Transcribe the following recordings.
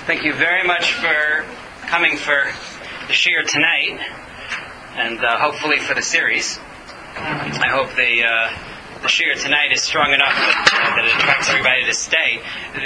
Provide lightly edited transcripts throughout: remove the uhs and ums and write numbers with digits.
Thank you very much for coming for the shiur tonight, and hopefully for the series. I hope the shiur tonight is strong enough that it attracts everybody to stay.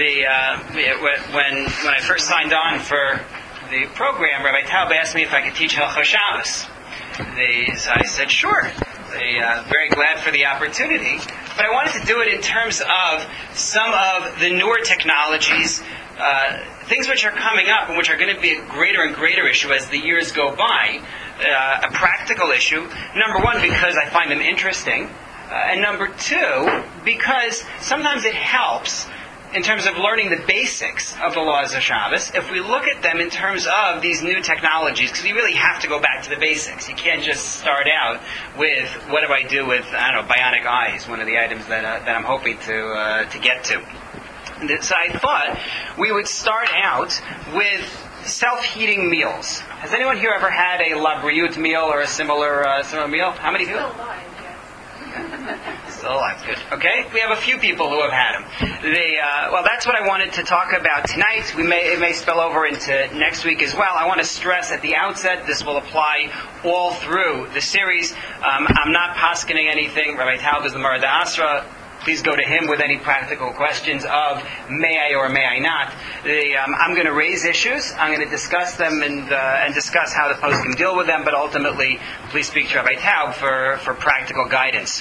When I first signed on for the program, Rabbi Taub asked me if I could teach Hilchos Shabbos. So I said sure. Very glad for the opportunity, but I wanted to do it in terms of some of the newer technologies, things which are coming up and which are going to be a greater and greater issue as the years go by. A practical issue, number one, because I find them interesting, and number two, because sometimes it helps in terms of learning the basics of the laws of Shabbos, if we look at them in terms of these new technologies, because you really have to go back to the basics. You can't just start out with, what do I do with, bionic eyes, one of the items that I'm hoping to get to. So I thought we would start out with self-heating meals. Has anyone here ever had a La Briut meal or a similar meal? How many people? Still alive, good. Okay, we have a few people who have had them. That's what I wanted to talk about tonight. It may spill over into next week as well. I want to stress at the outset, this will apply all through the series. I'm not poskening anything. Rabbi Taub is the Mareh D'Asra. Please go to him with any practical questions of may I or may I not. I'm going to raise issues. I'm going to discuss them and discuss how the poskim deal with them. But ultimately, please speak to Rabbi Taub for practical guidance.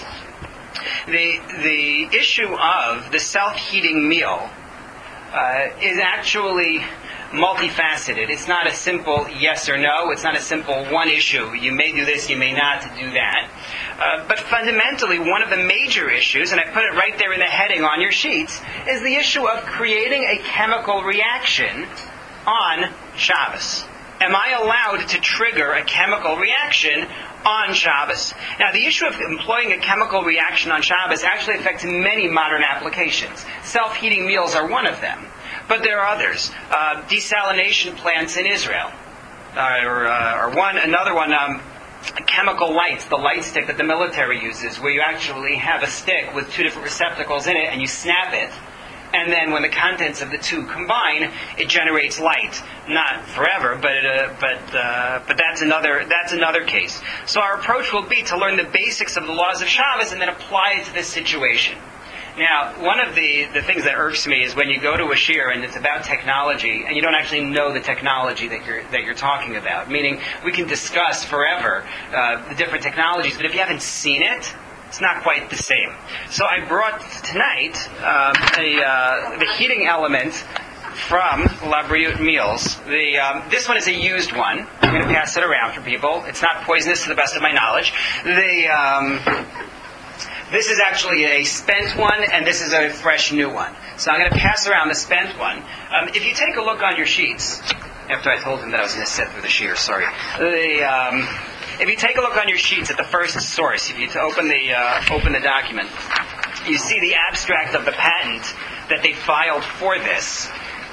The issue of the self-heating meal is actually multifaceted. It's not a simple yes or no. It's not a simple one issue. You may do this, you may not do that. But fundamentally, one of the major issues, and I put it right there in the heading on your sheets, is the issue of creating a chemical reaction on Shabbos. Am I allowed to trigger a chemical reaction on Shabbos? Now, the issue of employing a chemical reaction on Shabbos actually affects many modern applications. Self-heating meals are one of them. But there are others. Desalination plants in Israel are one. Another one, chemical lights, the light stick that the military uses, where you actually have a stick with two different receptacles in it and you snap it. And then when the contents of the two combine, it generates light. Not forever, but that's another case. So our approach will be to learn the basics of the laws of Shabbos and then apply it to this situation. Now, one of the things that irks me is when you go to a shiur and it's about technology and you don't actually know the technology that you're talking about. Meaning, we can discuss forever the different technologies, but if you haven't seen it, it's not quite the same. So I brought tonight the heating element from La Briut Meals. This one is a used one. I'm going to pass it around for people. It's not poisonous to the best of my knowledge. This is actually a spent one, and this is a fresh new one. So I'm going to pass around the spent one. If you take a look on your sheets, after I told him that I was going to sit through the shiur, sorry. If you take a look on your sheets at the first source, if you open the document, you see the abstract of the patent that they filed for this.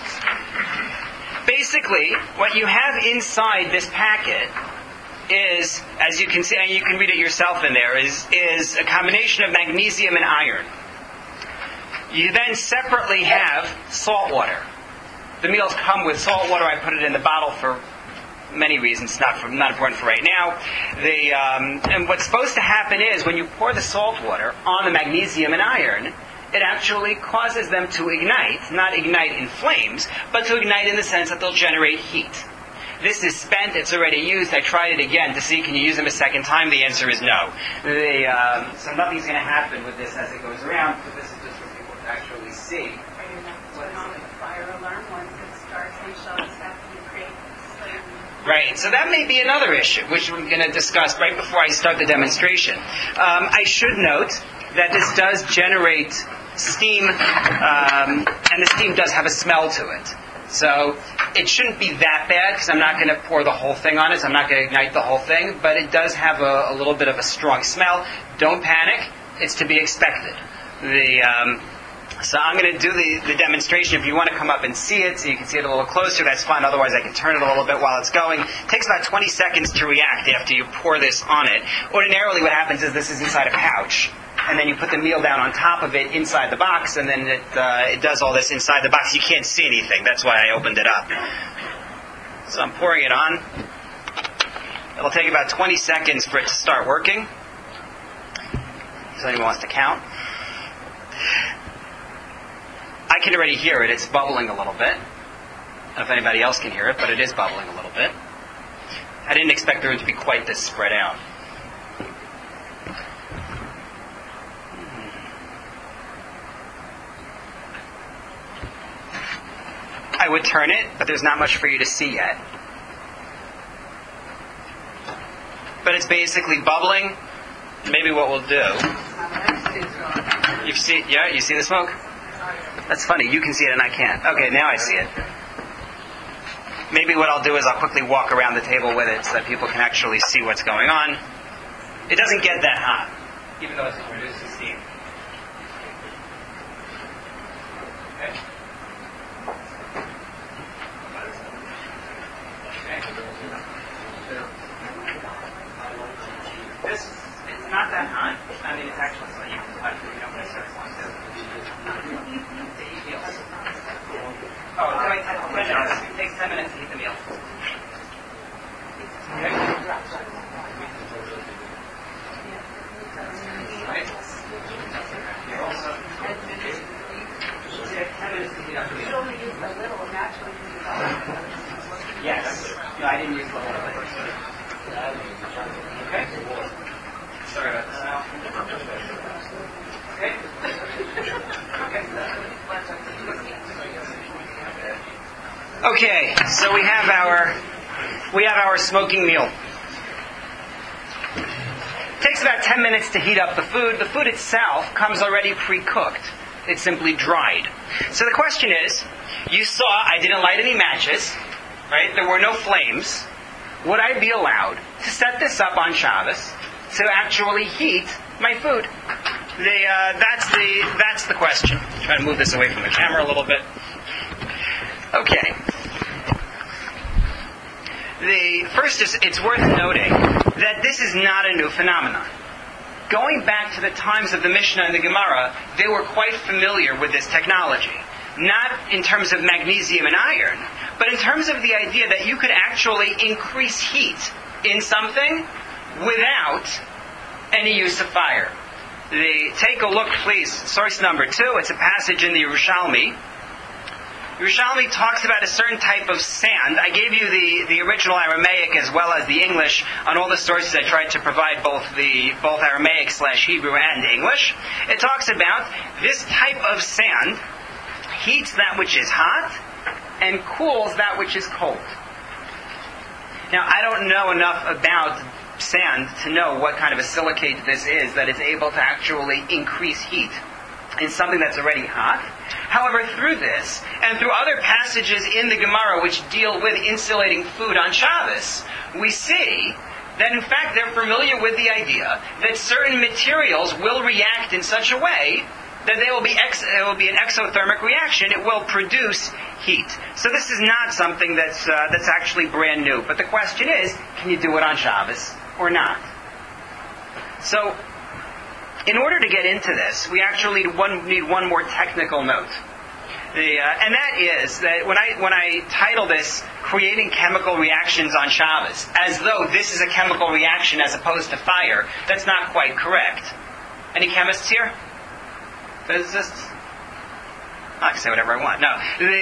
Basically, what you have inside this packet is, as you can see, and you can read it yourself in there, is a combination of magnesium and iron. You then separately have salt water. The meals come with salt water. I put it in the bottle for many reasons, not important for right now. And what's supposed to happen is when you pour the salt water on the magnesium and iron, it actually causes them to ignite, not ignite in flames, but to ignite in the sense that they'll generate heat. This is spent, it's already used. I tried it again to see, can you use them a second time? The answer is no. So nothing's going to happen with this as it goes around, but this is just for people to actually see. Are you not turn on the fire alarm once it starts on Shabbos after you create this? Right, so that may be another issue, which we're going to discuss right before I start the demonstration. I should note that this does generate steam, and the steam does have a smell to it. So it shouldn't be that bad because I'm not going to pour the whole thing on it. So I'm not going to ignite the whole thing. But it does have a little bit of a strong smell. Don't panic. It's to be expected. So I'm going to do the demonstration. If you want to come up and see it, so you can see it a little closer, that's fine. Otherwise, I can turn it a little bit while it's going. It takes about 20 seconds to react after you pour this on it. Ordinarily, what happens is this is inside a pouch. and then you put the meal down on top of it inside the box, and then it does all this inside the box. You can't see anything. That's why I opened it up. So I'm pouring it on. It'll take about 20 seconds for it to start working. If anyone wants to count. I can already hear it. It's bubbling a little bit. I don't know if anybody else can hear it, but it is bubbling a little bit. I didn't expect the room to be quite this spread out. I would turn it, but there's not much for you to see yet. But it's basically bubbling. Maybe what we'll do... You see the smoke? That's funny. You can see it and I can't. Okay, now I see it. Maybe what I'll do is I'll quickly walk around the table with it so that people can actually see what's going on. It doesn't get that hot, even though it's producing steam. Okay. This it's not that hot. I mean, it's actually slightly hot. You don't necessarily want to. Oh, it's only 10 minutes. It takes 10 minutes to heat the meal. Okay. Right. Here also. It takes 10 minutes to heat up the meal. You only use a little, naturally. Yes. No, I didn't use the whole thing. Okay. Sorry about the smell. Okay. Okay, so we have our smoking meal. It takes about 10 minutes to heat up the food. The food itself comes already pre-cooked. It's simply dried. So the question is, you saw I didn't light any matches, right? There were no flames. Would I be allowed to set this up on Shabbos to actually heat my food? That's the question. Try to move this away from the camera a little bit. Okay. It's worth noting that this is not a new phenomenon. Going back to the times of the Mishnah and the Gemara, they were quite familiar with this technology. Not in terms of magnesium and iron, but in terms of the idea that you could actually increase heat in something without any use of fire. Take a look, please. Source number 2. It's a passage in the Yerushalmi. Yerushalmi talks about a certain type of sand. I gave you the original Aramaic as well as the English. On all the sources I tried to provide both Aramaic/Hebrew and English. It talks about this type of sand heats that which is hot and cools that which is cold. Now, I don't know enough about sand to know what kind of a silicate this is that is able to actually increase heat in something that's already hot. However, through this, and through other passages in the Gemara which deal with insulating food on Shabbos, we see that in fact they're familiar with the idea that certain materials will react in such a way that it will be an exothermic reaction. It will produce heat. So this is not something that's actually brand new. But the question is, can you do it on Shabbos or not? So, in order to get into this, we actually need one more technical note. And that is that when I title this "Creating Chemical Reactions on Shabbos," as though this is a chemical reaction as opposed to fire, that's not quite correct. Any chemists here? Physicists? I can say whatever I want. No.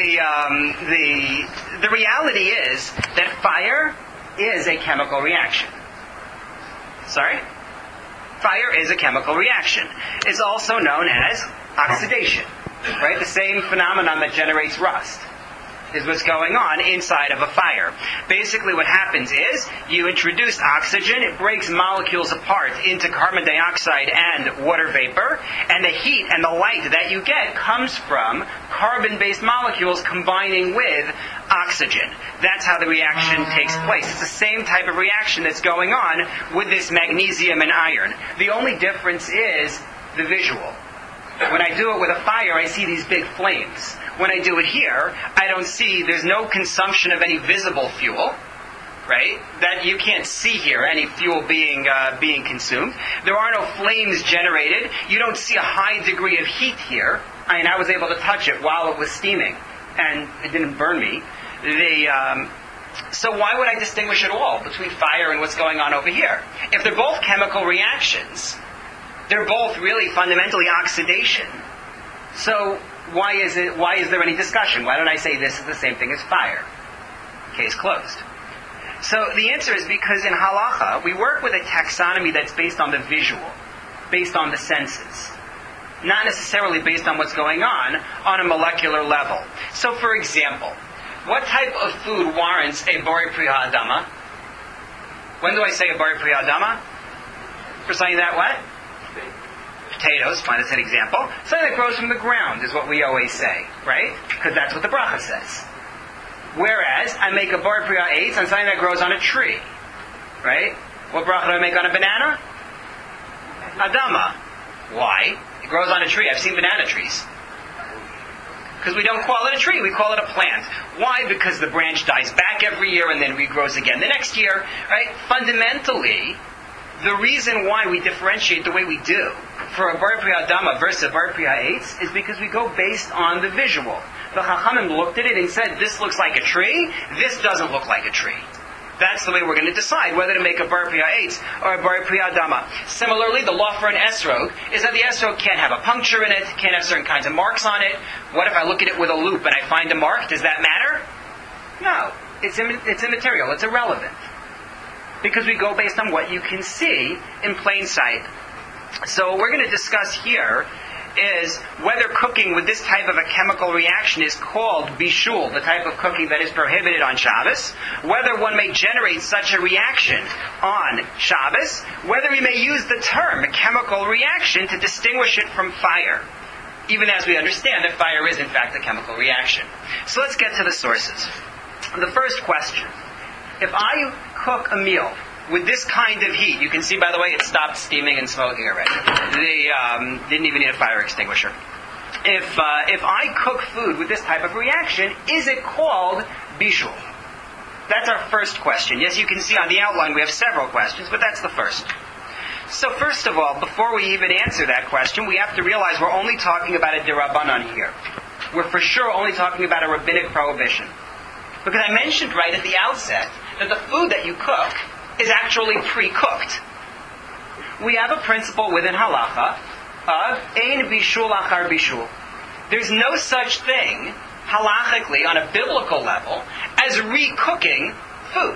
The reality is that fire is a chemical reaction. Sorry? Fire is a chemical reaction. It's also known as oxidation. Right? The same phenomenon that generates rust is what's going on inside of a fire. Basically what happens is you introduce oxygen, it breaks molecules apart into carbon dioxide and water vapor, and the heat and the light that you get comes from carbon-based molecules combining with oxygen. That's how the reaction takes place. It's the same type of reaction that's going on with this magnesium and iron. The only difference is the visual. When I do it with a fire, I see these big flames. When I do it here, there's no consumption of any visible fuel. right? That you can't see here any fuel being consumed. There are no flames generated. You don't see a high degree of heat here. I was able to touch it while it was steaming, and it didn't burn me. So why would I distinguish at all between fire and what's going on over here? If they're both chemical reactions, they're both really fundamentally oxidation. So why is there any discussion? Why don't I say this is the same thing as fire? Case closed. So the answer is because in halacha, we work with a taxonomy that's based on the visual, based on the senses, not necessarily based on what's going on a molecular level. So for example, what type of food warrants a bari priya adama? When do I say a bari priya adama? For something that what? Potatoes, fine, that's an example. Something that grows from the ground is what we always say, right? Because that's what the bracha says. Whereas, I make a bari priya eitz on something that grows on a tree, right? What bracha do I make on a banana? Adama. Why? It grows on a tree. I've seen banana trees. Because we don't call it a tree, we call it a plant. Why? Because the branch dies back every year and then regrows again the next year, right? Fundamentally, the reason why we differentiate the way we do for a bari priya adama versus a bari priya eitz is because we go based on the visual. The Chachamim looked at it and said, this looks like a tree, this doesn't look like a tree. That's the way we're going to decide whether to make a bari priya eitz or a bari priya adama. Similarly, the law for an esrog is that the esrog can't have a puncture in it, can't have certain kinds of marks on it. What if I look at it with a loop and I find a mark? Does that matter? No. It's immaterial. It's irrelevant. Because we go based on what you can see in plain sight. So what we're going to discuss here is whether cooking with this type of a chemical reaction is called bishul, the type of cooking that is prohibited on Shabbos, whether one may generate such a reaction on Shabbos, whether we may use the term chemical reaction to distinguish it from fire, even as we understand that fire is in fact a chemical reaction. So let's get to the sources. The first question, if I cook a meal with this kind of heat, you can see, by the way, it stopped steaming and smoking already. They didn't even need a fire extinguisher. If I cook food with this type of reaction, is it called bishul? That's our first question. Yes, you can see on the outline we have several questions, but that's the first. So first of all, before we even answer that question, we have to realize we're only talking about a derabanan here. We're for sure only talking about a rabbinic prohibition. Because I mentioned right at the outset that the food that you cook is actually pre-cooked. We have a principle within halacha of ein bishul achar bishul. There's no such thing, halachically, on a biblical level, as re-cooking food.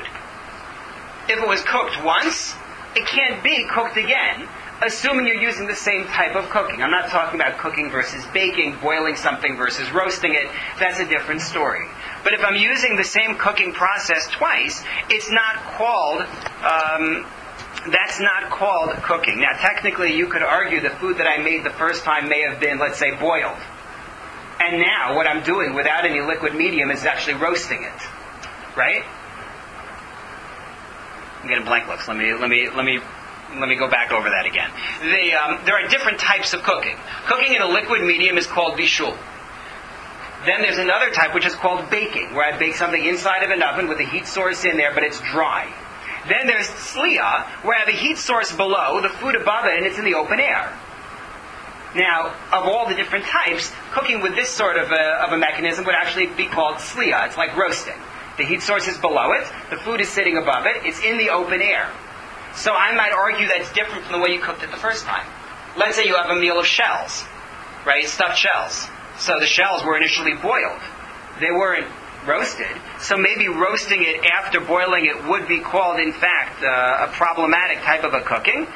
If it was cooked once, it can't be cooked again, assuming you're using the same type of cooking. I'm not talking about cooking versus baking, boiling something versus roasting it. That's a different story. But if I'm using the same cooking process twice, it's not called, that's not called cooking. Now, technically, you could argue the food that I made the first time may have been, let's say, boiled. And now, what I'm doing without any liquid medium is actually roasting it. Right? I'm getting blank looks. Let me go back over that again. There are different types of cooking. Cooking in a liquid medium is called bishul. Then there's another type which is called baking, where I bake something inside of an oven with a heat source in there, but it's dry. Then there's tzliya, where I have a heat source below, the food above it, and it's in the open air. Now, of all the different types, cooking with this sort of a mechanism would actually be called tzliya. It's like roasting. The heat source is below it, the food is sitting above it, it's in the open air. So I might argue that's different from the way you cooked it the first time. Let's say you have a meal of shells, right? Stuffed shells. So the shells were initially boiled. They weren't roasted. So maybe roasting it after boiling it would be called, in fact, a problematic type of a cooking.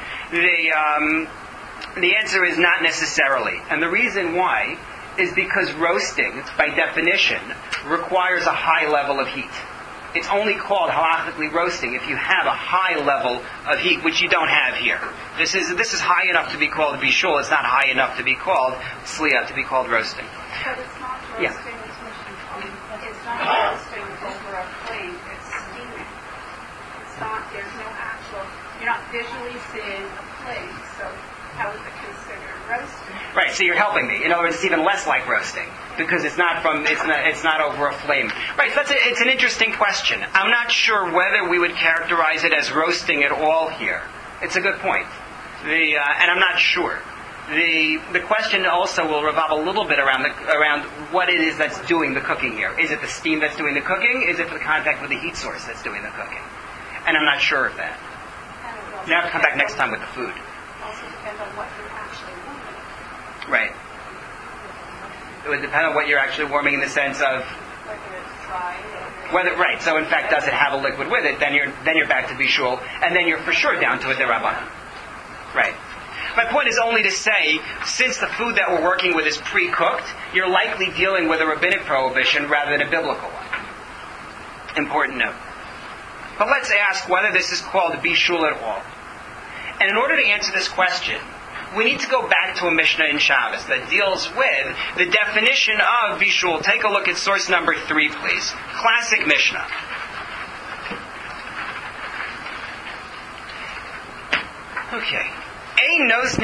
The answer is not necessarily. And the reason why is because roasting, by definition, requires a high level of heat. It's only called halachically roasting if you have a high level of heat, which you don't have here. This is high enough to be called bishul. It's not high enough to be called tzliya, to be called roasting. But it's not roasting. Yeah. It's not roasting over a flame. It's steaming. It's not. There's no actual. You're not visually seeing a flame. So how is it considered roasting? Right. So you're helping me. In other words, it's even less like roasting because it's not over a flame. Right, so it's an interesting question. I'm not sure whether we would characterize it as roasting at all here. It's a good point. And I'm not sure. The question also will revolve a little bit around what it is that's doing the cooking here. Is it the steam that's doing the cooking? Is it the contact with the heat source that's doing the cooking? And I'm not sure of that. You have to come back next time with the food. Also depends on what you're actually warming. Right. It would depend on what you're actually warming in the sense of Whether it's dry. right. So in fact, does it have a liquid with it? Then you're back to bishul, and then you're for sure down to a derabanan. Right. My point is only to say, since the food that we're working with is pre-cooked, you're likely dealing with a rabbinic prohibition rather than a biblical one. Important note. But let's ask whether this is called bishul at all. And in order to answer this question, we need to go back to a Mishnah in Shabbos that deals with the definition of bishul. Take a look at source number 3, please. Classic Mishnah. Okay. You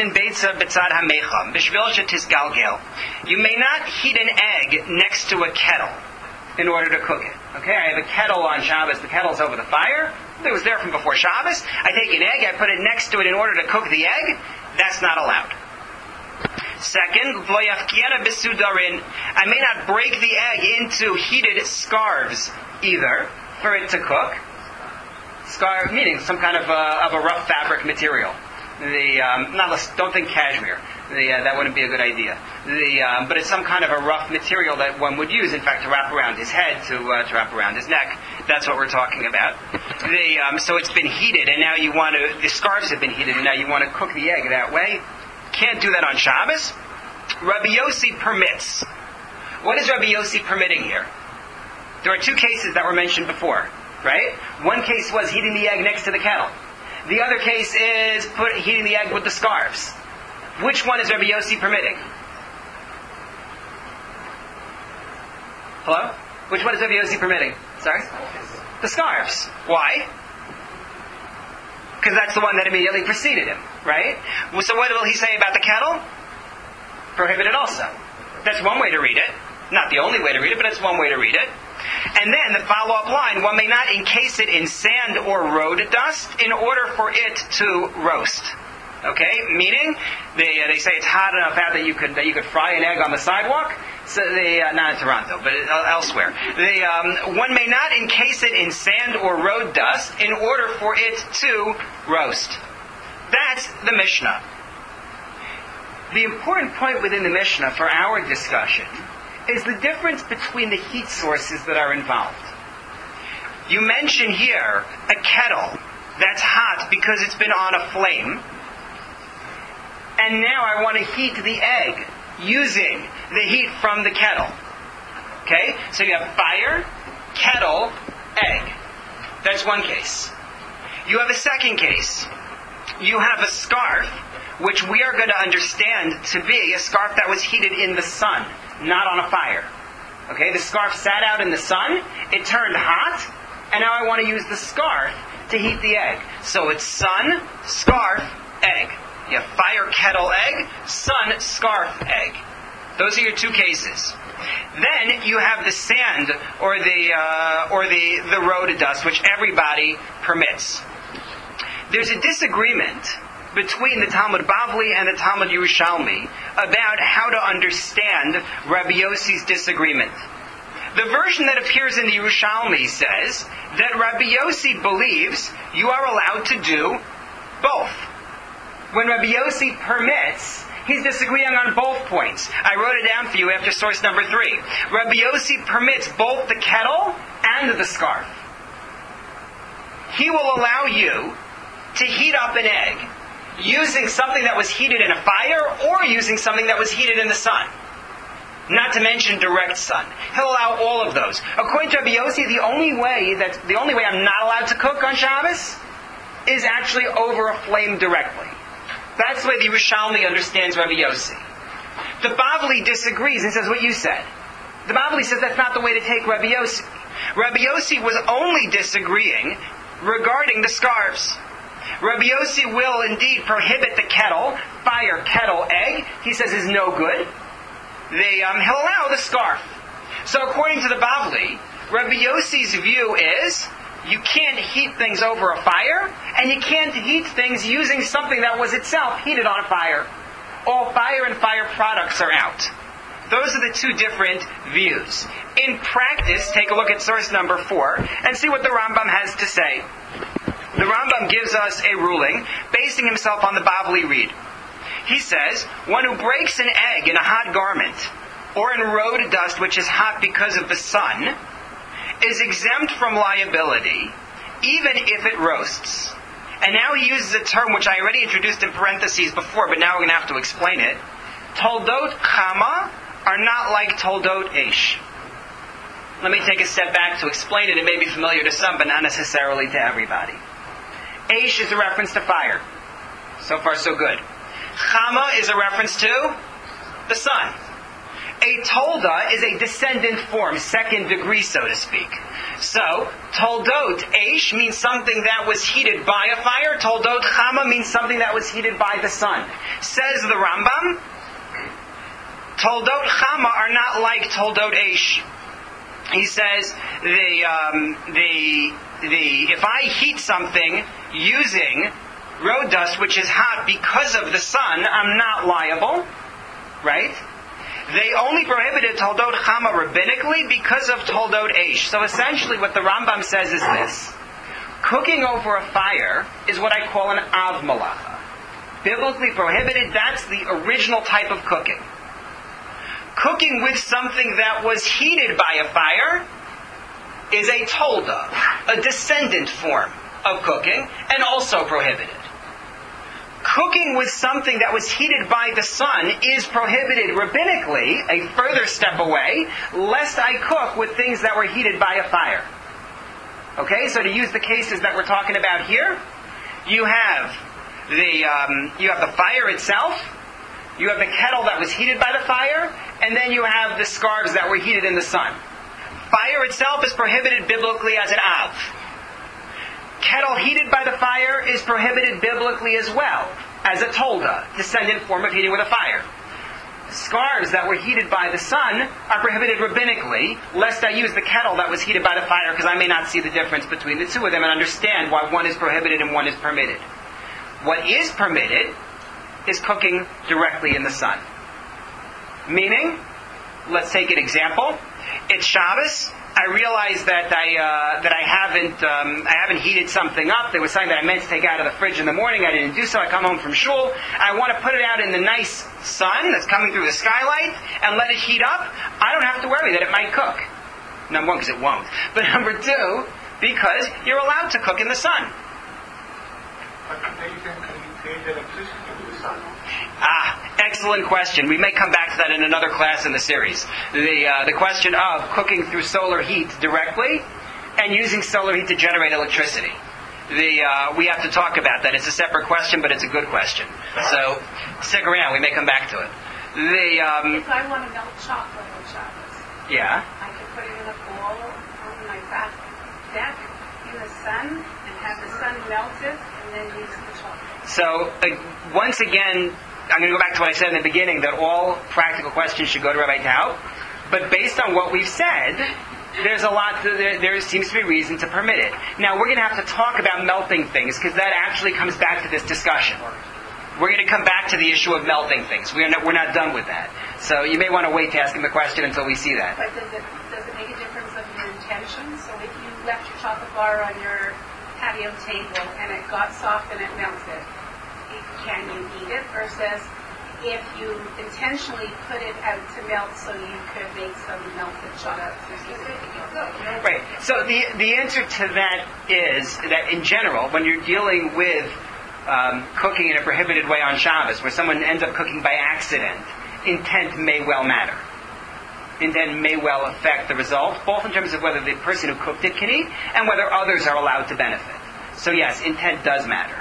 may not heat an egg next to a kettle in order to cook it. Okay, I have a kettle on Shabbos. The kettle's over the fire. It was there from before Shabbos. I take an egg, I put it next to it in order to cook the egg. That's not allowed. Second, I may not break the egg into heated scarves either for it to cook. Scarf meaning some kind of a rough fabric material. Don't think cashmere. That wouldn't be a good idea. But it's some kind of a rough material that one would use, in fact, to wrap around his head, to wrap around his neck. That's what we're talking about. So it's been heated, and now the scarves have been heated, and now you want to cook the egg that way. Can't do that on Shabbos. Rabbi Yossi permits. What is Rabbi Yossi permitting here? There are 2 cases that were mentioned before, right? One case was heating the egg next to the kettle. The other case is heating the egg with the scarves. Which one is Rabbi Yossi permitting? Hello? Which one is Rabbi Yossi permitting? Sorry? The scarves. Why? Because that's the one that immediately preceded him, right? So what will he say about the kettle? Prohibited also. That's one way to read it. Not the only way to read it, but it's one way to read it. And then the follow-up line, one may not encase it in sand or road dust in order for it to roast. Okay, meaning they say it's hot enough out that you could fry an egg on the sidewalk. So not in Toronto, but elsewhere. One may not encase it in sand or road dust in order for it to roast. That's the Mishnah. The important point within the Mishnah for our discussion is the difference between the heat sources that are involved. You mention here a kettle that's hot because it's been on a flame. And now I want to heat the egg using the heat from the kettle. Okay? So you have fire, kettle, egg. That's one case. You have a second case. You have a scarf, which we are going to understand to be a scarf that was heated in the sun, not on a fire. Okay? The scarf sat out in the sun, it turned hot, and now I want to use the scarf to heat the egg. So it's sun, scarf, egg. You have fire, kettle, egg, sun, scarf, egg. Those are your 2 cases. Then you have the sand or the road dust, which everybody permits. There's a disagreement between the Talmud Bavli and the Talmud Yerushalmi about how to understand Rabbi Yossi's disagreement. The version that appears in the Yerushalmi says that Rabbi Yossi believes you are allowed to do both. When Rabbi Yossi permits, he's disagreeing on both points. I wrote it down for you after source number 3. Rabbi Yossi permits both the kettle and the scarf. He will allow you to heat up an egg using something that was heated in a fire or using something that was heated in the sun. Not to mention direct sun. He'll allow all of those. According to Rabbi Yossi, the only way I'm not allowed to cook on Shabbos is actually over a flame directly. That's the way the Yerushalmi understands Rabbi Yossi. The Bavli disagrees and says what you said. The Bavli says that's not the way to take Rabbi Yossi. Rabbi Yossi was only disagreeing regarding the scarves. Rabbi Yossi will indeed prohibit the kettle, fire, kettle, egg, he says is no good. he'll allow the scarf. So according to the Bavli, Rabbi Yossi's view is you can't heat things over a fire, and you can't heat things using something that was itself heated on a fire. All fire and fire products are out. Those are the two different views. In practice, take a look at source number 4 and see what the Rambam has to say. The Rambam gives us a ruling, basing himself on the Bavli Reed. He says, one who breaks an egg in a hot garment, or in road dust which is hot because of the sun, is exempt from liability, even if it roasts. And now he uses a term which I already introduced in parentheses before, but now we're going to have to explain it. Toldot Chama are not like Toldot Eish. Let me take a step back to explain it. It may be familiar to some, but not necessarily to everybody. Eish is a reference to fire. So far, so good. Chama is a reference to the sun. A tolda is a descendant form, second degree, so to speak. So, toldot eish means something that was heated by a fire. Toldot chama means something that was heated by the sun. Says the Rambam, toldot chama are not like toldot eish. He says if I heat something using road dust which is hot because of the sun, I'm not liable, right? They only prohibited Toldot Chama rabbinically because of Toldot Eish. So essentially what the Rambam says is this. Cooking over a fire is what I call an Av Malacha. Biblically prohibited, that's the original type of cooking. Cooking with something that was heated by a fire is a Tolda, a descendant form of cooking, and also prohibited. Cooking with something that was heated by the sun is prohibited rabbinically, a further step away, lest I cook with things that were heated by a fire. Okay, so to use the cases that we're talking about here, you have the fire itself, you have the kettle that was heated by the fire, and then you have the scarves that were heated in the sun. Fire itself is prohibited biblically as an av. Kettle heated by the fire is prohibited biblically as well, as a tolda, descendant form of heating with a fire. Scarves that were heated by the sun are prohibited rabbinically, lest I use the kettle that was heated by the fire, because I may not see the difference between the two of them and understand why one is prohibited and one is permitted. What is permitted is cooking directly in the sun. Meaning, let's take an example. It's Shabbos. I realized that I haven't heated something up. There was something that I meant to take out of the fridge in the morning. I didn't do so. I come home from shul. I want to put it out in the nice sun that's coming through the skylight and let it heat up. I don't have to worry that it might cook. Number one, because it won't. But number two, because you're allowed to cook in the sun. But then you can create electricity with the sun. Excellent question. We may come back to that in another class in the series. The question of cooking through solar heat directly and using solar heat to generate electricity. We have to talk about that. It's a separate question, but it's a good question. So stick around. We may come back to it. If I want to melt chocolate on Shabbos, yeah, I can put it in a bowl on my back deck in the sun and have the sun melt it and then use the chocolate. So once again, I'm going to go back to what I said in the beginning, that all practical questions should go to Rabbi Tao. But based on what we've said, there seems to be reason to permit it. Now, we're going to have to talk about melting things, because that actually comes back to this discussion. We're going to come back to the issue of melting things. We're not done with that. So you may want to wait to ask him the question until we see that. But does it make a difference of your intention? So if you left your chocolate bar on your patio table and it got soft and it melted, can you eat it? Versus if you intentionally put it out to melt so you could make some melted chocolate. Right. So the answer to that is that in general, when you're dealing with cooking in a prohibited way on Shabbos, where someone ends up cooking by accident, intent may well matter. Intent may well affect the result, both in terms of whether the person who cooked it can eat and whether others are allowed to benefit. So yes, intent does matter.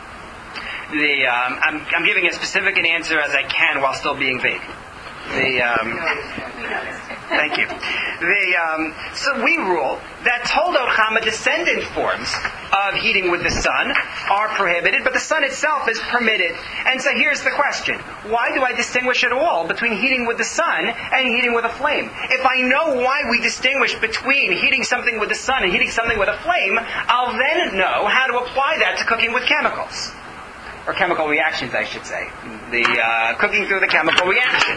I'm giving as specific an answer as I can while still being vague. Thank you. So we rule that Toldot Chama descendant forms of heating with the sun are prohibited, but the sun itself is permitted. And so here's the question. Why do I distinguish at all between heating with the sun and heating with a flame? If I know why we distinguish between heating something with the sun and heating something with a flame, I'll then know how to apply that to cooking with chemicals. Or chemical reactions, I should say. The cooking through the chemical reaction.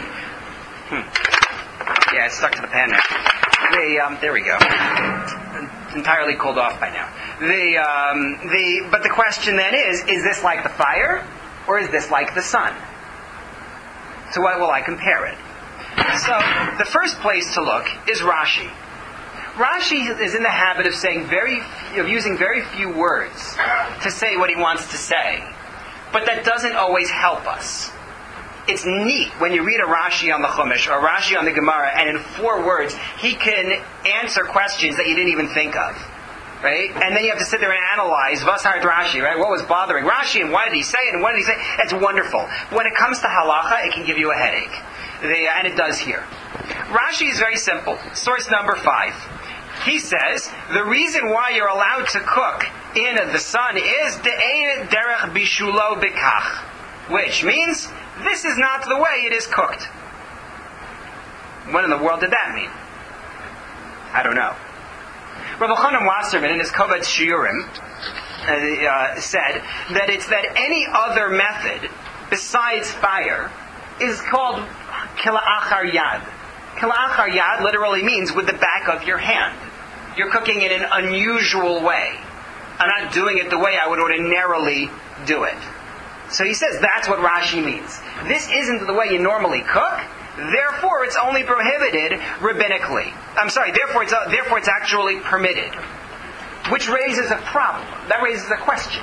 Yeah, it's stuck to the pan now. There we go. It's entirely cooled off by now. But the question then is this like the fire, or is this like the sun? So what will I compare it? So the first place to look is Rashi. Rashi is in the habit of using very few words to say what he wants to say. But that doesn't always help us. It's neat when you read a Rashi on the Chumash or a Rashi on the Gemara, and in 4 words, he can answer questions that you didn't even think of. Right? And then you have to sit there and analyze, Vasar Rashi, right? What was bothering Rashi, and why did he say it, and what did he say? It's wonderful. But when it comes to halacha, it can give you a headache. And it does here. Rashi is very simple. Source number 5. He says, the reason why you're allowed to cook in the sun is de'ein derech bishulo bikach, which means this is not the way it is cooked. What in the world did that mean? I don't know. Rav Elchanan Wasserman in his Kovetz Shiurim said that it's that any other method besides fire is called kila'achar yad. Kila'achar yad literally means with the back of your hand. You're cooking in an unusual way. I'm not doing it the way I would ordinarily do it. So he says that's what Rashi means. This isn't the way you normally cook, therefore it's only prohibited rabbinically. Therefore it's actually permitted. Which raises a problem. That raises a question.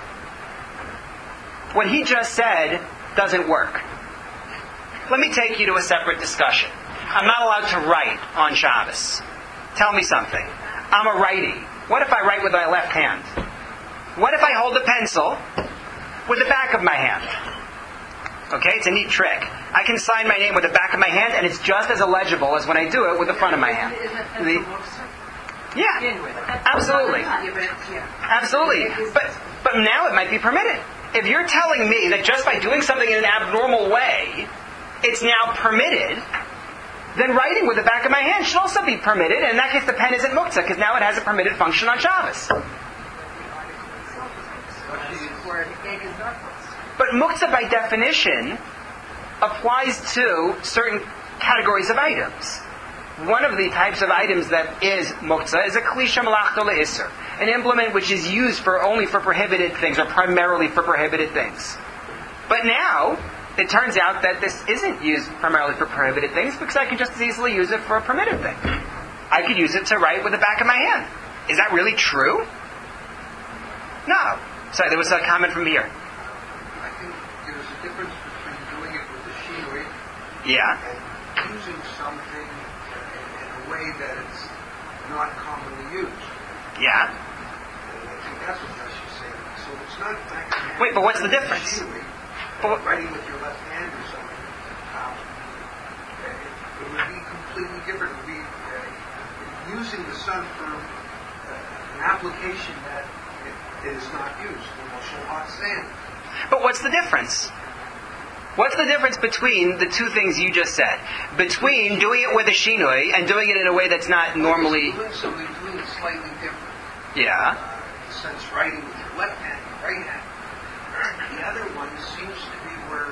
What he just said doesn't work. Let me take you to a separate discussion. I'm not allowed to write on Shabbos. Tell me something. I'm a righty. What if I write with my left hand? What if I hold a pencil with the back of my hand? Okay, it's a neat trick. I can sign my name with the back of my hand, and it's just as illegible as when I do it with the front of my hand. Yeah, absolutely. Absolutely. But now it might be permitted. If you're telling me that just by doing something in an abnormal way, it's now permitted, then writing with the back of my hand should also be permitted, and in that case the pen isn't muktzah, because now it has a permitted function on Shabbos. But muktzah by definition applies to certain categories of items. One of the types of items that is muktzah is a klisha malachto le'isr, an implement which is used only for prohibited things, or primarily for prohibited things. But now, it turns out that this isn't used primarily for prohibited things, because I can just as easily use it for a permitted thing. I could use it to write with the back of my hand. Is that really true? No. Sorry, there was a comment from here. I think there's a difference between doing it with the shinui and using something in a way that it's not commonly used. Yeah. And I think that's what Rashi's saying. So it's not back of hand. Wait, but what's the difference? Writing with your left hand or something, it would be completely different. It would be using the sun for an application that it is not used. But what's the difference? What's the difference between the two things you just said? Between doing it with a shinui and doing it in a way that's not normally... Doing it slightly different. Yeah. In the sense, writing with your left hand, your right hand. The other one seems to be where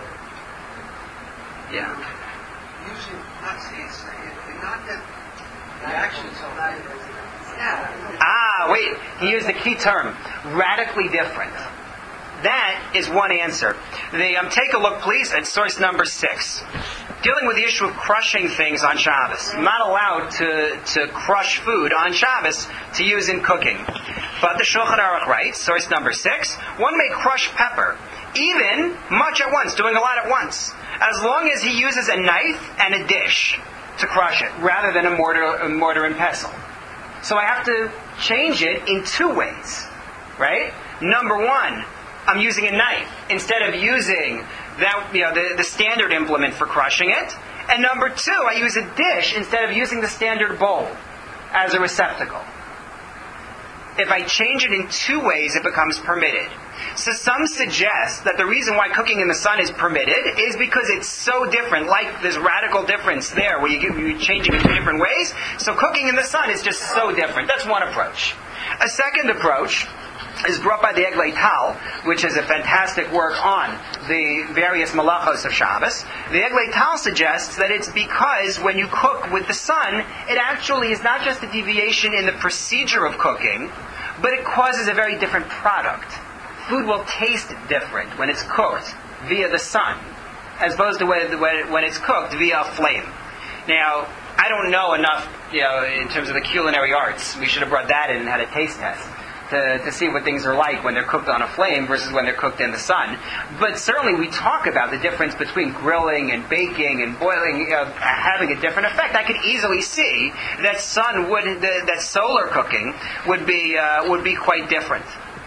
using, not that the actions are not... Yeah. Wait, he used the key term. Radically different. That is one answer. Take a look, please, at source number 6. Dealing with the issue of crushing things on Shabbos. I'm not allowed to crush food on Shabbos to use in cooking. But the Shulchan Aruch writes, source number 6, one may crush pepper, even much at once, doing a lot at once, as long as he uses a knife and a dish to crush it, rather than a mortar and pestle. So I have to change it in 2 ways, right? Number 1, I'm using a knife instead of using that, the standard implement for crushing it. And number two, I use a dish instead of using the standard bowl as a receptacle. If I change it in two ways, it becomes permitted. So some suggest that the reason why cooking in the sun is permitted is because it's so different, like this radical difference there where you're changing in two different ways. So cooking in the sun is just so different. That's one approach. A second approach is brought by the Eglei Tal, which is a fantastic work on the various malachos of Shabbos. The Eglei Tal suggests that it's because when you cook with the sun, it actually is not just a deviation in the procedure of cooking, but it causes a very different product. Food will taste different when it's cooked via the sun, as opposed to when it's cooked via a flame. Now, I don't know enough, in terms of the culinary arts. We should have brought that in and had a taste test to see what things are like when they're cooked on a flame versus when they're cooked in the sun. But certainly we talk about the difference between grilling and baking and boiling having a different effect. I could easily see that that solar cooking would be quite different.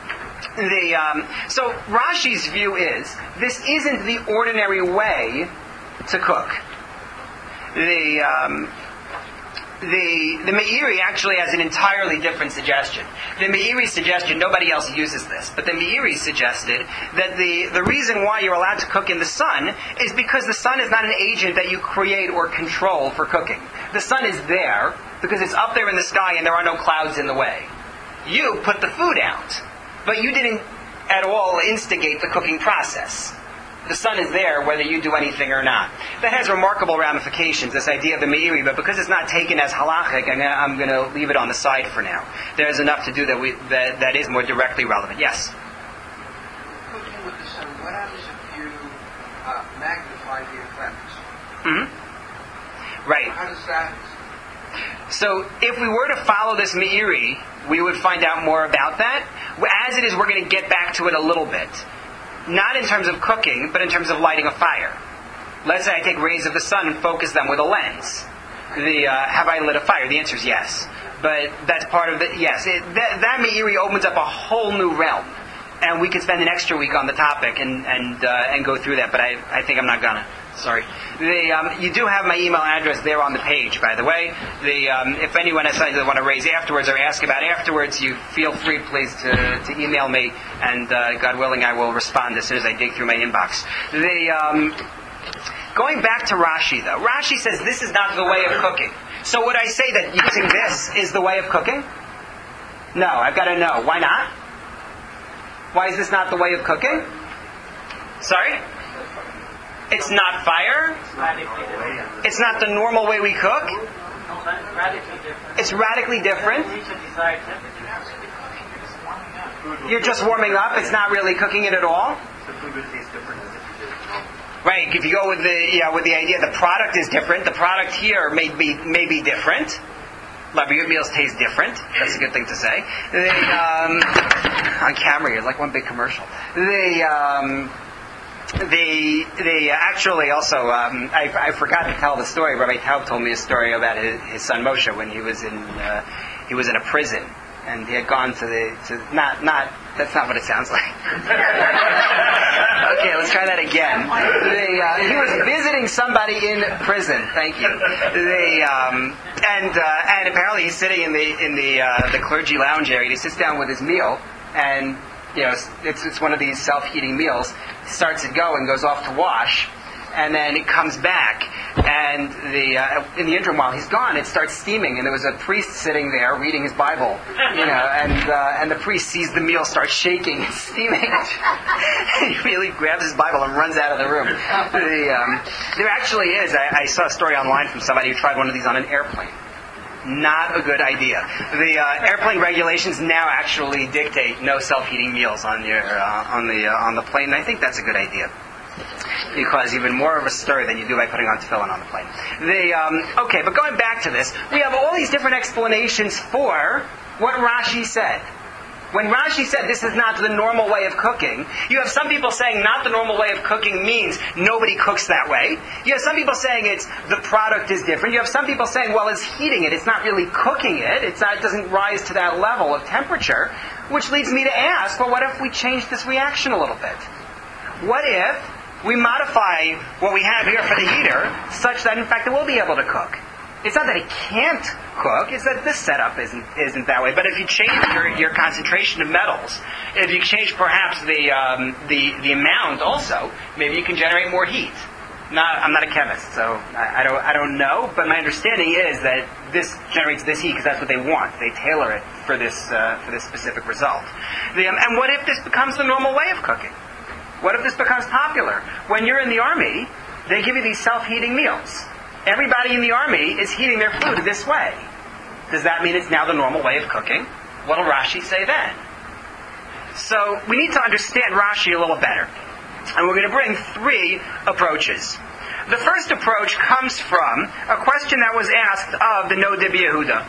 So Rashi's view is this isn't the ordinary way to cook. The Meiri actually has an entirely different suggestion. The Meiri suggestion, nobody else uses this, but the Meiri suggested that the reason why you're allowed to cook in the sun is because the sun is not an agent that you create or control for cooking. The sun is there because it's up there in the sky and there are no clouds in the way. You put the food out, but you didn't at all instigate the cooking process. The sun is there whether you do anything or not. That has remarkable ramifications, this idea of the Meiri, but because it's not taken as halachic, I'm going to leave it on the side for now. There's enough to do that is more directly relevant. Yes? Cooking with the sun, what happens if you magnify the effects? Mm-hmm. Right. How does that... So if we were to follow this Meiri, we would find out more about that. As it is, we're going to get back to it a little bit. Not in terms of cooking, but in terms of lighting a fire. Let's say I take rays of the sun and focus them with a lens. Have I lit a fire? The answer is yes. But that's part of it. Yes, that Meiri opens up a whole new realm, and we could spend an extra week on the topic and go through that. But I think I'm not gonna. Sorry. You do have my email address there on the page, by the way. If anyone has something they want to raise afterwards or ask about afterwards, you feel free, please, to email me, and God willing, I will respond as soon as I dig through my inbox. Going back to Rashi, though, Rashi says this is not the way of cooking. So would I say that using this is the way of cooking? No, I've got to know. Why not? Why is this not the way of cooking? Sorry? It's not fire? It's not the normal way we cook? It's radically different. You're just warming up. It's not really cooking it at all. Right. If you go with the idea the product is different, the product here may be different. Labiyut meals taste different. That's a good thing to say. On camera, you're like one big commercial. They actually also, I forgot to tell the story. Rabbi Taub told me a story about his son Moshe when he was in a prison, and he had gone that's not what it sounds like. Okay, let's try that again. He was visiting somebody in prison. Thank you. And apparently he's sitting in the clergy lounge area. He sits down with his meal, and it's one of these self-heating meals. Starts it going, goes off to wash, and then it comes back. And in the interim, while he's gone, it starts steaming. And there was a priest sitting there reading his Bible, and the priest sees the meal start shaking and steaming. And he really grabs his Bible and runs out of the room. There actually is. I saw a story online from somebody who tried one of these on an airplane. Not a good idea. The airplane regulations now actually dictate no self-heating meals on the plane. And I think that's a good idea. You cause even more of a stir than you do by putting on tefillin on the plane. Okay, but going back to this, we have all these different explanations for what Rashi said. When Rashi said this is not the normal way of cooking, you have some people saying not the normal way of cooking means nobody cooks that way. You have some people saying it's the product is different. You have some people saying, well, it's heating it. It's not really cooking it. It doesn't rise to that level of temperature, which leads me to ask, well, what if we change this reaction a little bit? What if we modify what we have here for the heater such that, in fact, it will be able to cook. It's not that it can't cook, it's that this setup isn't that way. But if you change your concentration of metals, if you change perhaps the amount also, maybe you can generate more heat. I'm not a chemist, so I don't know, but my understanding is that this generates this heat because that's what they want. They tailor it for this specific result. And what if this becomes the normal way of cooking? What if this becomes popular? When you're in the army, they give you these self-heating meals. Everybody in the army is heating their food this way. Does that mean it's now the normal way of cooking? What will Rashi say then? So we need to understand Rashi a little better. And we're going to bring three approaches. The first approach comes from a question that was asked of the Noda B'Yehuda.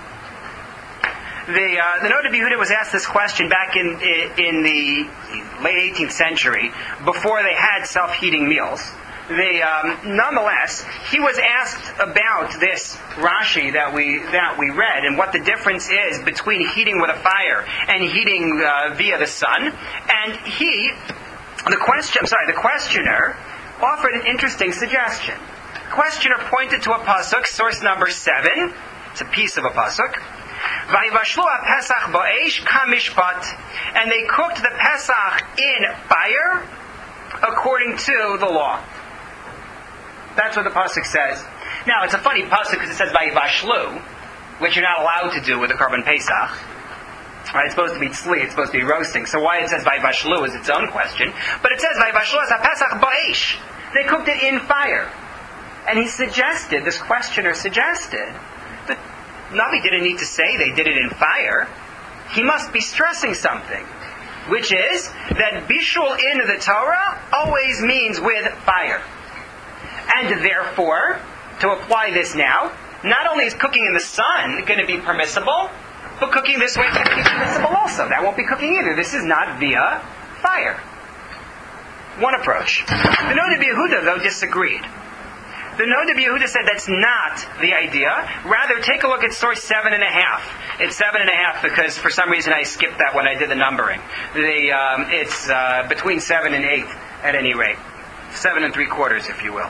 The Noda B'Yehuda was asked this question back in the late 18th century, before they had self-heating meals. Nonetheless, he was asked about this Rashi that we read and what the difference is between heating with a fire and heating via the sun. And the questioner offered an interesting suggestion. The questioner pointed to a pasuk, source number 7. It's a piece of a pasuk. Vayivashlu Pesach ba'esh kamishpat, and they cooked the Pesach in fire according to the law. That's what the pasuk says. Now, it's a funny pasuk because it says Vayivashlu, which you're not allowed to do with the Korban Pesach. Right? It's supposed to be tzli, it's supposed to be roasting. So why it says Vayivashlu is its own question. But it says Vayivashlu as Pesach ba'esh. They cooked it in fire. And this questioner suggested, that Navi didn't need to say they did it in fire. He must be stressing something, which is that bishul in the Torah always means with fire. And therefore, to apply this now, not only is cooking in the sun going to be permissible, but cooking this way is going to be permissible also. That won't be cooking either. This is not via fire. One approach. The Noda B'Yehuda, though, disagreed. The Noda B'Yehuda said that's not the idea. Rather, take a look at source 7.5. It's 7.5 because for some reason I skipped that when I did the numbering. It's between 7 and 8 at any rate. 7 3/4, if you will.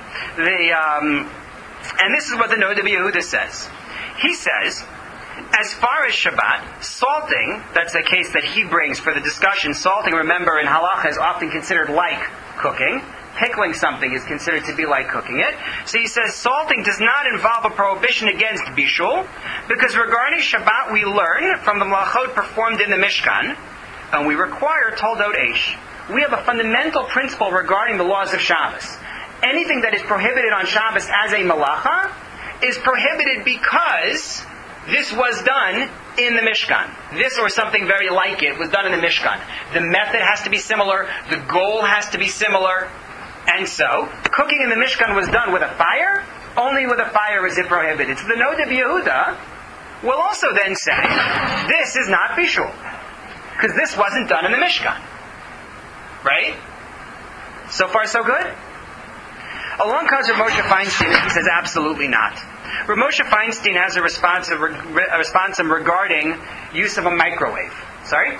And this is what the Noda B'Yehuda says. He says, as far as Shabbat, salting, that's the case that he brings for the discussion. Salting, remember, in halacha is often considered like cooking. Pickling something is considered to be like cooking it. So he says salting does not involve a prohibition against bishul, because regarding Shabbat we learn from the malachot performed in the Mishkan, and we require toldot eish. We have a fundamental principle regarding the laws of Shabbos. Anything that is prohibited on Shabbos as a malacha is prohibited because this was done in the Mishkan. This or something very like it was done in the Mishkan. The method has to be similar. The goal has to be similar. And so, cooking in the Mishkan was done with a fire. Only with a fire is it prohibited. So the Noda B'Yehuda will also then say, this is not bishul, because this wasn't done in the Mishkan. Right? So far, so good? Along comes Rav Moshe Feinstein, and he says absolutely not. Rav Moshe Feinstein has a response regarding use of a microwave. Sorry?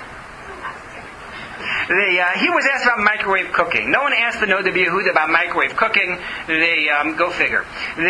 He was asked about microwave cooking. No one asked the Noda B'Yehuda about microwave cooking. Go figure.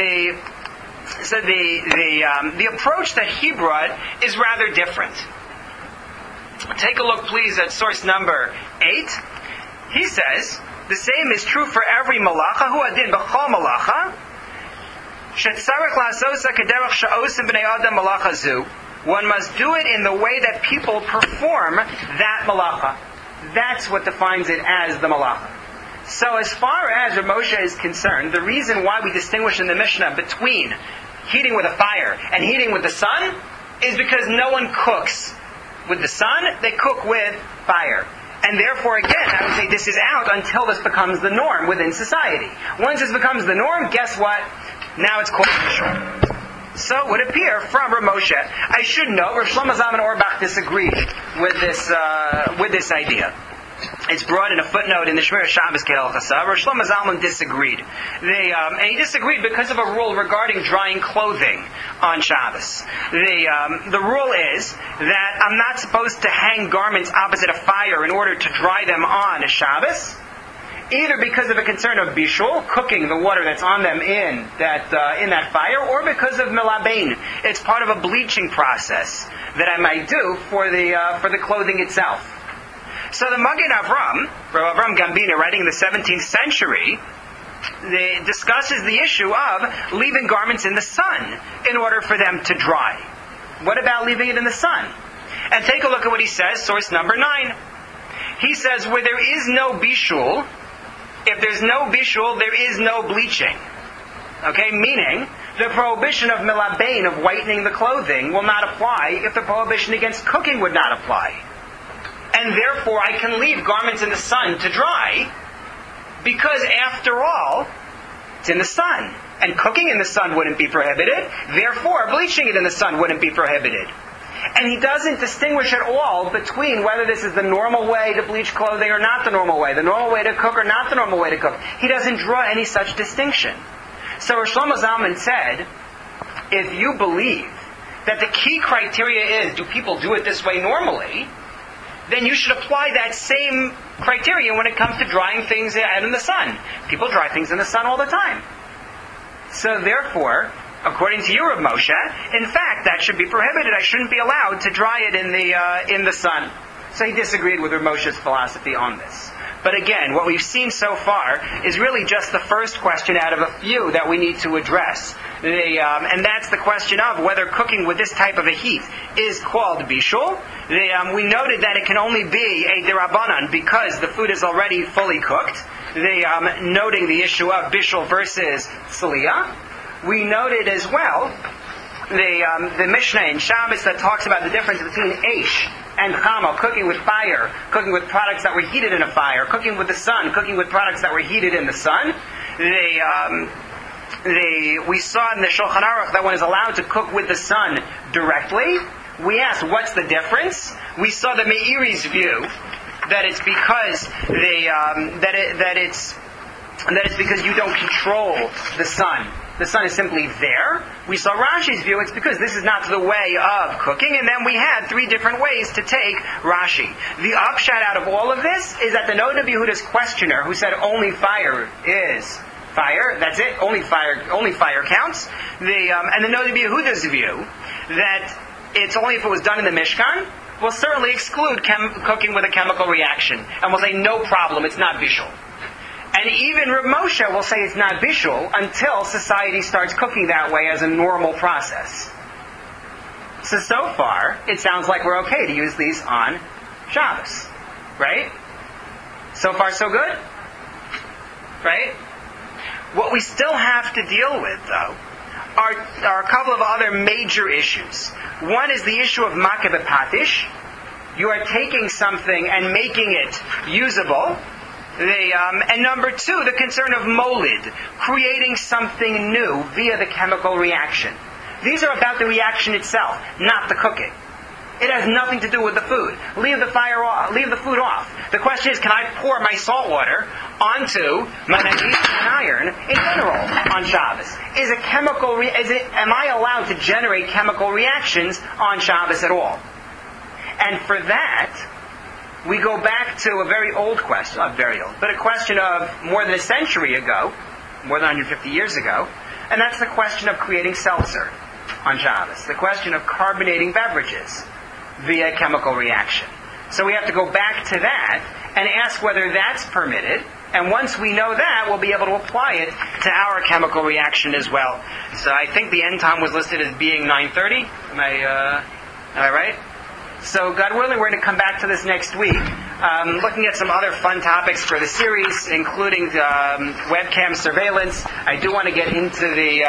The approach that he brought is rather different. Take a look, please, at source number 8. He says, the same is true for every malacha. Hu adin b'chol malacha. Shetzarech la'asosa kederach sha'osim b'nei adam malacha zu. One must do it in the way that people perform that malacha. That's what defines it as the malacha. So as far as Rav Moshe is concerned, the reason why we distinguish in the Mishnah between heating with a fire and heating with the sun is because no one cooks with the sun, they cook with fire. And therefore, again, I would say this is out until this becomes the norm within society. Once this becomes the norm, guess what? Now it's called bishul. So it would appear from Rav Moshe, I should note, Rav Shlomo Zalman Auerbach disagreed with this idea. It's brought in a footnote in the Shmir Shabbos Kehilchasa. Rav Shlomo Zalman disagreed. And he disagreed because of a rule regarding drying clothing on Shabbos. The rule is that I'm not supposed to hang garments opposite a fire in order to dry them on a Shabbos. either because of a concern of bishul, cooking the water that's on them in that fire, or because of melabain. It's part of a bleaching process that I might do for the clothing itself. So the Magen Avram, Rav Avram Gambina, writing in the 17th century, discusses the issue of leaving garments in the sun in order for them to dry. What about leaving it in the sun? And take a look at what he says, source number 9. He says, where there is no bishul, if there's no bishul, there is no bleaching. Okay, meaning the prohibition of melabain, of whitening the clothing, will not apply if the prohibition against cooking would not apply. And therefore I can leave garments in the sun to dry, because after all, it's in the sun. And cooking in the sun wouldn't be prohibited, therefore bleaching it in the sun wouldn't be prohibited. And he doesn't distinguish at all between whether this is the normal way to bleach clothing or not the normal way to cook or not the normal way to cook. He doesn't draw any such distinction. So Rosh Shlomo Zalman said, if you believe that the key criteria is, do people do it this way normally, then you should apply that same criterion when it comes to drying things out in the sun. People dry things in the sun all the time. So therefore, according to you, Rav Moshe, in fact, that should be prohibited. I shouldn't be allowed to dry it in the sun. So he disagreed with Rav Moshe's philosophy on this. But again, what we've seen so far is really just the first question out of a few that we need to address. And that's the question of whether cooking with this type of a heat is called bishul. We noted that it can only be a derabanan because the food is already fully cooked. Noting the issue of bishul versus tzliya. We noted as well the Mishnah in Shabbos that talks about the difference between eish and chama, cooking with fire, cooking with products that were heated in a fire, cooking with the sun, cooking with products that were heated in the sun. We saw in the Shulchan Aruch that one is allowed to cook with the sun directly. We asked, what's the difference? We saw the Meiri's view that it's because it's because you don't control the sun. The sun is simply there. We saw Rashi's view, it's because this is not the way of cooking, and then we had 3 different ways to take Rashi. The upshot out of all of this is that the Noda B'Yehuda's questioner, who said only fire is fire, that's it, only fire counts, and the Noda B'Yehuda's view that it's only if it was done in the Mishkan, will certainly exclude cooking with a chemical reaction, and will say no problem, it's not bishul. And even Rav Moshe will say it's not bishul until society starts cooking that way as a normal process. So far, it sounds like we're okay to use these on Shabbos. Right? So far, so good? Right? What we still have to deal with, though, are a couple of other major issues. One is the issue of makeh b'patish. You are taking something and making it usable. And number 2, the concern of molid, creating something new via the chemical reaction. These are about the reaction itself, not the cooking. It has nothing to do with the food. Leave the food off. The question is, can I pour my salt water onto my magnesium and iron in general on Shabbos? Am I allowed to generate chemical reactions on Shabbos at all? And for that, we go back to a very old question, not very old, but a question of more than a century ago, more than 150 years ago, and that's the question of creating seltzer on Shabbos, the question of carbonating beverages via chemical reaction. So we have to go back to that and ask whether that's permitted, and once we know that, we'll be able to apply it to our chemical reaction as well. So I think the end time was listed as being 9:30. Am I right? So God willing, we're going to come back to this next week, looking at some other fun topics for the series, including webcam surveillance. I do want to get into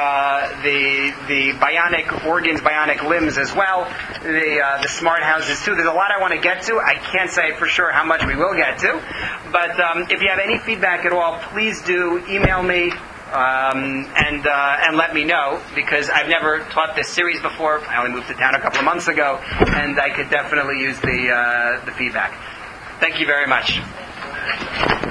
the bionic organs, bionic limbs as well, the smart houses too. There's a lot I want to get to. I can't say for sure how much we will get to, but if you have any feedback at all, please do email me. And let me know, because I've never taught this series before. I only moved to town a couple of months ago, and I could definitely use the feedback. Thank you very much.